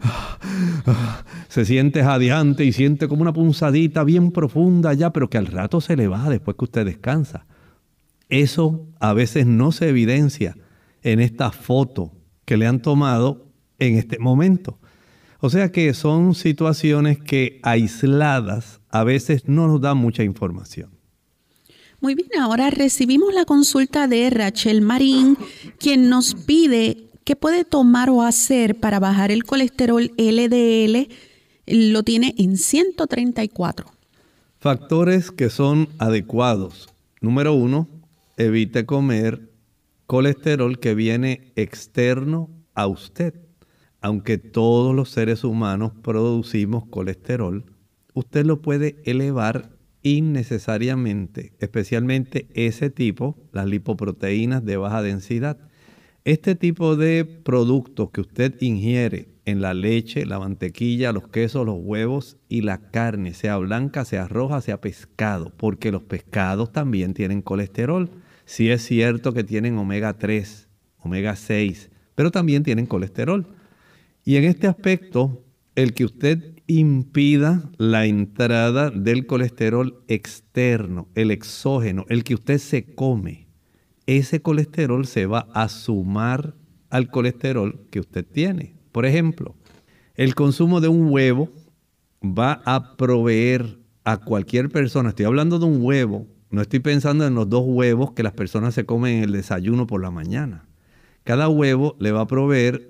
se siente jadeante y siente como una punzadita bien profunda ya, pero que al rato se le va después que usted descansa. Eso a veces no se evidencia en esta foto que le han tomado en este momento. O sea que son situaciones que aisladas a veces no nos dan mucha información. Muy bien, ahora recibimos la consulta de Rachel Marín, quien nos pide qué puede tomar o hacer para bajar el colesterol LDL. Lo tiene en 134. Factores que son adecuados. Número 1, evite comer colesterol que viene externo a usted. Aunque todos los seres humanos producimos colesterol, usted lo puede elevar innecesariamente, especialmente ese tipo, las lipoproteínas de baja densidad. Este tipo de productos que usted ingiere en la leche, la mantequilla, los quesos, los huevos y la carne, sea blanca, sea roja, sea pescado, porque los pescados también tienen colesterol. Sí es cierto que tienen omega 3, omega 6, pero también tienen colesterol. Y en este aspecto, el que usted impida la entrada del colesterol externo, el exógeno, el que usted se come, ese colesterol se va a sumar al colesterol que usted tiene. Por ejemplo, el consumo de un huevo va a proveer a cualquier persona, estoy hablando de un huevo, no estoy pensando en los 2 huevos que las personas se comen en el desayuno por la mañana. Cada huevo le va a proveer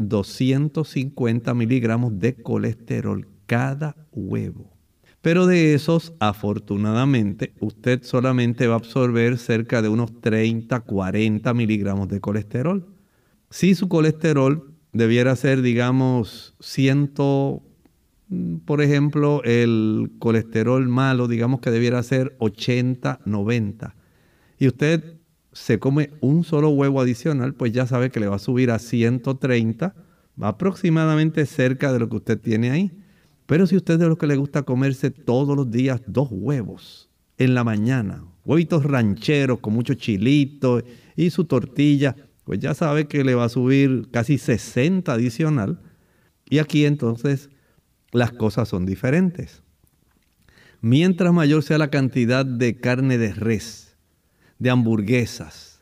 250 miligramos de colesterol, cada huevo. Pero de esos, afortunadamente, usted solamente va a absorber cerca de unos 30, 40 miligramos de colesterol. Si su colesterol debiera ser, digamos, 100, por ejemplo, el colesterol malo, digamos que debiera ser 80, 90. Y usted se come un solo huevo adicional, pues ya sabe que le va a subir a 130, va aproximadamente cerca de lo que usted tiene ahí. Pero si usted es de los que le gusta comerse todos los días 2 huevos en la mañana, huevitos rancheros con mucho chilito y su tortilla, pues ya sabe que le va a subir casi 60 adicional. Y aquí entonces las cosas son diferentes. Mientras mayor sea la cantidad de carne de res, de hamburguesas,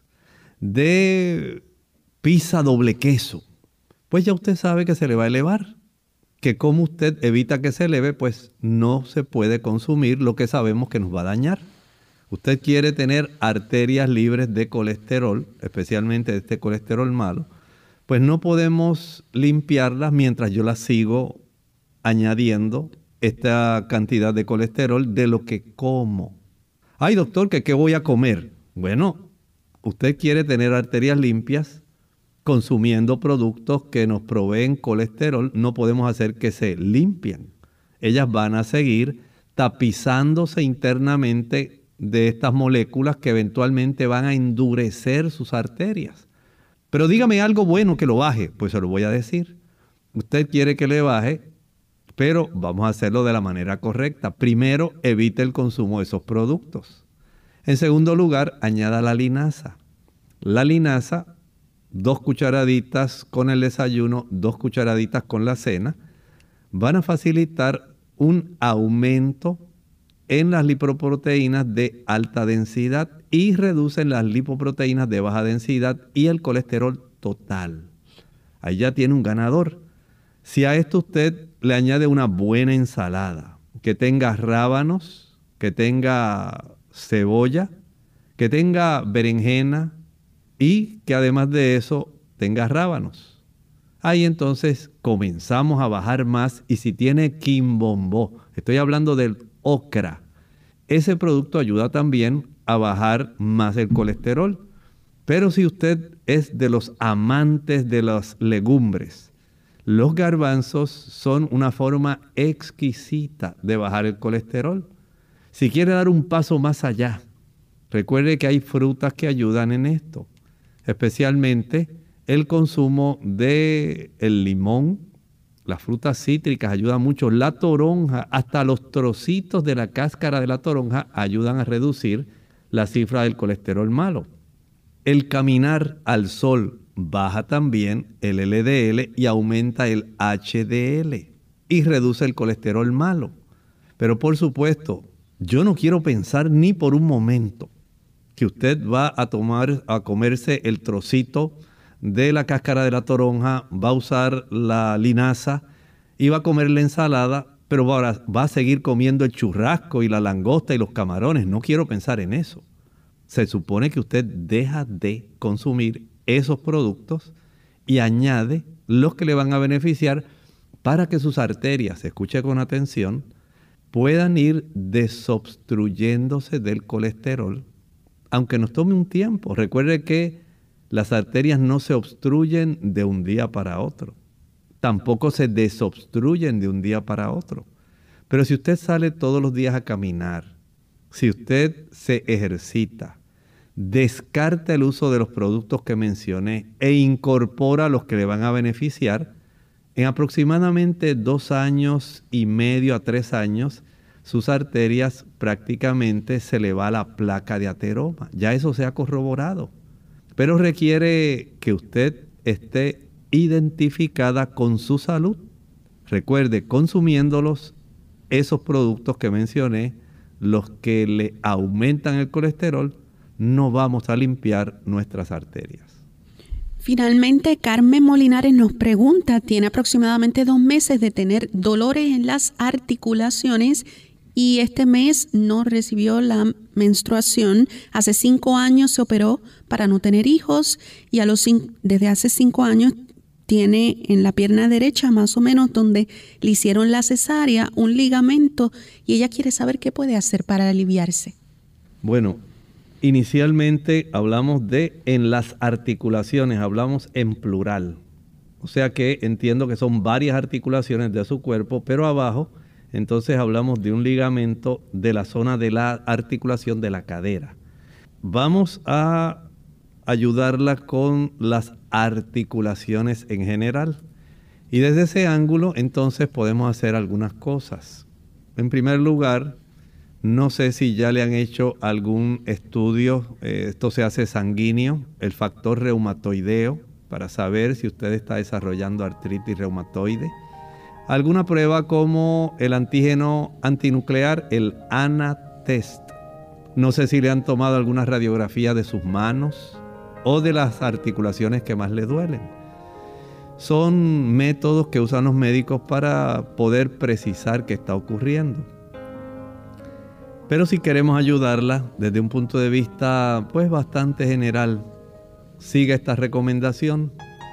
de pizza doble queso, pues ya usted sabe que se le va a elevar. Que como usted evita que se eleve, pues no se puede consumir lo que sabemos que nos va a dañar. usted quiere tener arterias libres de colesterol, especialmente de este colesterol malo, pues no podemos limpiarlas mientras yo las sigo añadiendo esta cantidad de colesterol de lo que como. Ay, doctor, ¿qué voy a comer? Bueno, usted quiere tener arterias limpias consumiendo productos que nos proveen colesterol. No podemos hacer que se limpien. Ellas van a seguir tapizándose internamente de estas moléculas que eventualmente van a endurecer sus arterias. Pero dígame algo bueno que lo baje. Pues se lo voy a decir. Usted quiere que le baje, pero vamos a hacerlo de la manera correcta. Primero, evite el consumo de esos productos. En segundo lugar, añada la linaza. La linaza, 2 cucharaditas con el desayuno, 2 cucharaditas con la cena, van a facilitar un aumento en las lipoproteínas de alta densidad y reducen las lipoproteínas de baja densidad y el colesterol total. Ahí ya tiene un ganador. Si a esto usted le añade una buena ensalada, que tenga rábanos, que tenga cebolla, que tenga berenjena y que además de eso tenga rábanos. Ahí entonces comenzamos a bajar más. Y si tiene quimbombó, estoy hablando del ocra, ese producto ayuda también a bajar más el colesterol. Pero si usted es de los amantes de las legumbres, los garbanzos son una forma exquisita de bajar el colesterol. Si quiere dar un paso más allá, recuerde que hay frutas que ayudan en esto, especialmente el consumo del limón. Las frutas cítricas ayudan mucho. La toronja, hasta los trocitos de la cáscara de la toronja ayudan a reducir la cifra del colesterol malo. El caminar al sol baja también el LDL y aumenta el HDL y reduce el colesterol malo. Pero por supuesto, yo no quiero pensar ni por un momento que usted va a comerse el trocito de la cáscara de la toronja, va a usar la linaza y va a comer la ensalada, pero ahora va a seguir comiendo el churrasco y la langosta y los camarones. No quiero pensar en eso. Se supone que usted deja de consumir esos productos y añade los que le van a beneficiar para que sus arterias, escuche con atención, puedan ir desobstruyéndose del colesterol, aunque nos tome un tiempo. Recuerde que las arterias no se obstruyen de un día para otro. Tampoco se desobstruyen de un día para otro. Pero si usted sale todos los días a caminar, si usted se ejercita, descarta el uso de los productos que mencioné e incorpora los que le van a beneficiar, en aproximadamente 2 años y medio a 3 años, sus arterias prácticamente se le va la placa de ateroma. Ya eso se ha corroborado. Pero requiere que usted esté identificada con su salud. Recuerde, consumiéndolos, esos productos que mencioné, los que le aumentan el colesterol, no vamos a limpiar nuestras arterias. Finalmente, Carmen Molinares nos pregunta, tiene aproximadamente 2 meses de tener dolores en las articulaciones y este mes no recibió la menstruación. Hace 5 años se operó para no tener hijos y desde hace 5 años tiene en la pierna derecha, más o menos donde le hicieron la cesárea, un ligamento y ella quiere saber qué puede hacer para aliviarse. Bueno, inicialmente hablamos de en las articulaciones, hablamos en plural. O sea que entiendo que son varias articulaciones de su cuerpo, pero abajo entonces hablamos de un ligamento de la zona de la articulación de la cadera. Vamos a ayudarla con las articulaciones en general. Y desde ese ángulo entonces podemos hacer algunas cosas. En primer lugar, no sé si ya le han hecho algún estudio, esto se hace sanguíneo, el factor reumatoideo, para saber si usted está desarrollando artritis reumatoide. Alguna prueba como el antígeno antinuclear, el ANA-test. No sé si le han tomado alguna radiografía de sus manos o de las articulaciones que más le duelen. Son métodos que usan los médicos para poder precisar qué está ocurriendo. Pero si queremos ayudarla desde un punto de vista pues bastante general, siga esta recomendación.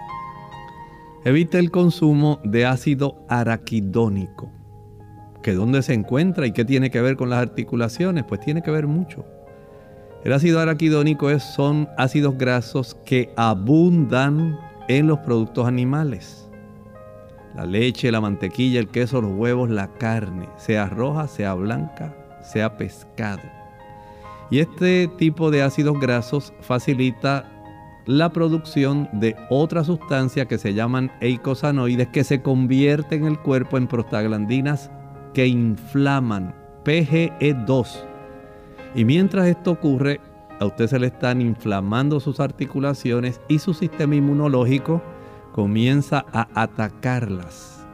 Evite el consumo de ácido araquidónico. ¿Que dónde se encuentra y qué tiene que ver con las articulaciones? Pues tiene que ver mucho. El ácido araquidónico son ácidos grasos que abundan en los productos animales. La leche, la mantequilla, el queso, los huevos, la carne, sea roja, sea blanca, sea pescado. Y este tipo de ácidos grasos facilita la producción de otra sustancia que se llaman eicosanoides, que se convierten en el cuerpo en prostaglandinas que inflaman, PGE2. Y mientras esto ocurre, a usted se le están inflamando sus articulaciones y su sistema inmunológico comienza a atacarlas.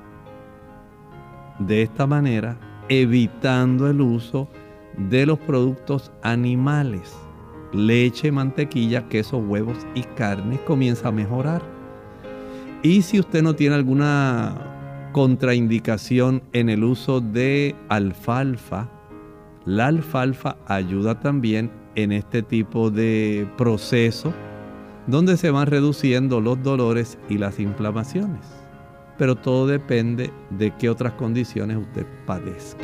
De esta manera, evitando el uso de los productos animales. Leche, mantequilla, queso, huevos y carne comienza a mejorar. Y si usted no tiene alguna contraindicación en el uso de alfalfa, la alfalfa ayuda también en este tipo de proceso donde se van reduciendo los dolores y las inflamaciones. Pero todo depende de qué otras condiciones usted padezca.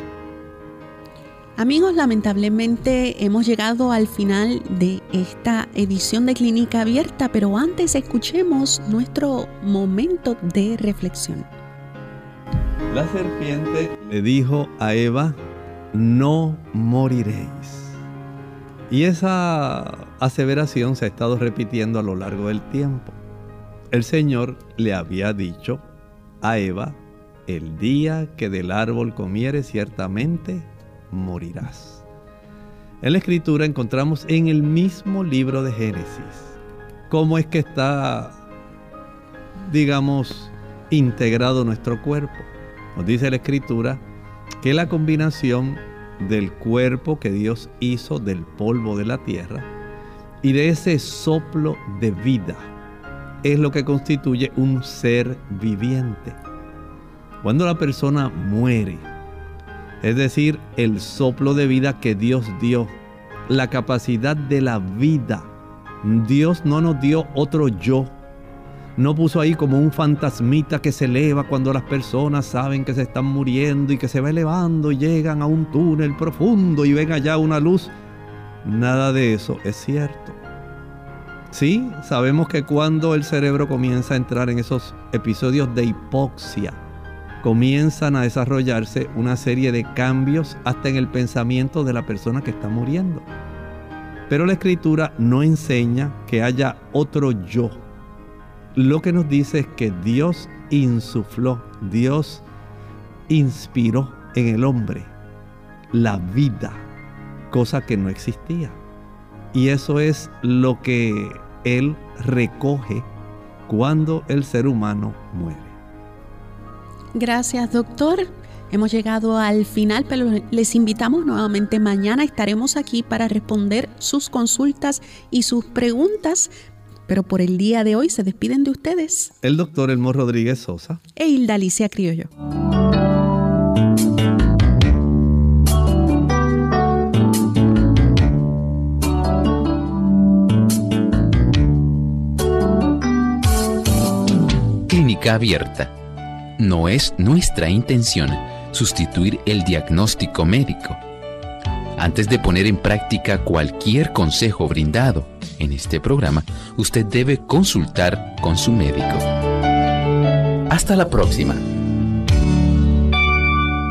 Amigos, lamentablemente hemos llegado al final de esta edición de Clínica Abierta, pero antes escuchemos nuestro momento de reflexión. La serpiente le dijo a Eva: no moriréis. Y esa aseveración se ha estado repitiendo a lo largo del tiempo. El Señor le había dicho a Eva: el día que del árbol comieres, ciertamente morirás. En la Escritura encontramos en el mismo libro de Génesis cómo es que está, digamos, integrado nuestro cuerpo. Nos dice la Escritura que la combinación del cuerpo que Dios hizo del polvo de la tierra y de ese soplo de vida es lo que constituye un ser viviente. Cuando la persona muere, es decir, el soplo de vida que Dios dio, la capacidad de la vida, Dios no nos dio otro yo. No puso ahí como un fantasmita que se eleva cuando las personas saben que se están muriendo y que se va elevando y llegan a un túnel profundo y ven allá una luz. Nada de eso es cierto. Sí, sabemos que cuando el cerebro comienza a entrar en esos episodios de hipoxia, comienzan a desarrollarse una serie de cambios hasta en el pensamiento de la persona que está muriendo. Pero la Escritura no enseña que haya otro yo. Lo que nos dice es que Dios insufló, Dios inspiró en el hombre la vida, cosa que no existía. Y eso es lo que Él recoge cuando el ser humano muere. Gracias, doctor. Hemos llegado al final, pero les invitamos nuevamente. Mañana estaremos aquí para responder sus consultas y sus preguntas. Pero por el día de hoy se despiden de ustedes el doctor Elmo Rodríguez Sosa e Hilda Alicia Criollo. Clínica Abierta. No es nuestra intención sustituir el diagnóstico médico. Antes de poner en práctica cualquier consejo brindado en este programa, usted debe consultar con su médico. Hasta la próxima.